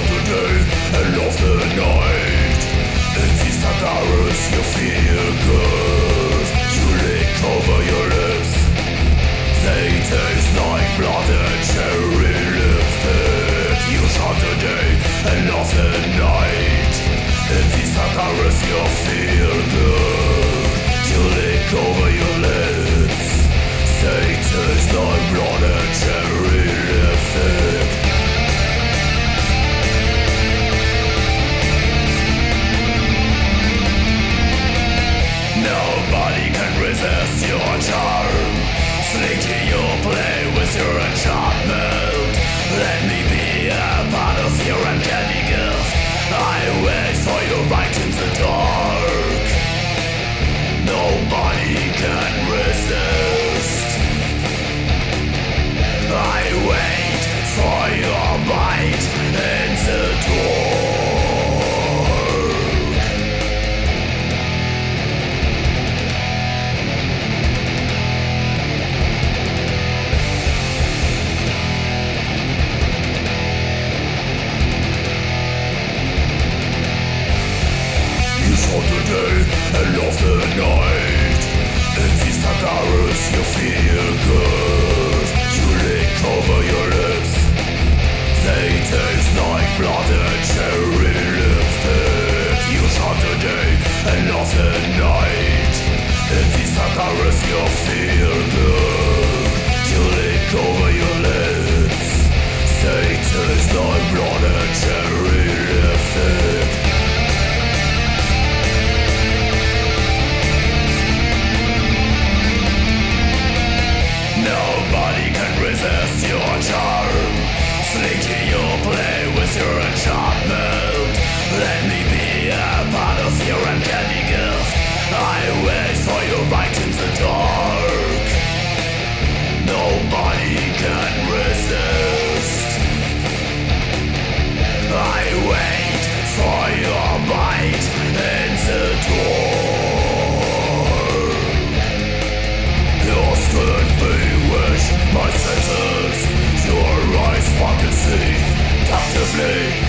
the day and of the night. In these dark hours you feel good. You lick over your lips. They taste like blood and cherry lipstick. You shout the day and of the night. In these dark hours you feel good. You lick over your lips. They taste like blood and cherry lipstick. Nobody can resist your charm. Sneaky, you play with your enchantment. Let me be a part of your uncanny gift. I wait for you right in the dark. Nobody can resist. I wait for your bite in the door. For the day and of the night. In these dark hours you feel good. You lick over your lips. They taste like blood and cherry lipstick. You shout the day and of the night. In these dark hours you feel good. You lick over your lips. They taste like blood and cherry lipstick. Nobody can resist your charm. Sneaky, you play with your enchantment. Let me be a part of your uncanny gift. I wait for you right in the dark. Nobody can resist. I wait for your bite in the door. Your skin bewitch my senses. Your eyes spark and see actively.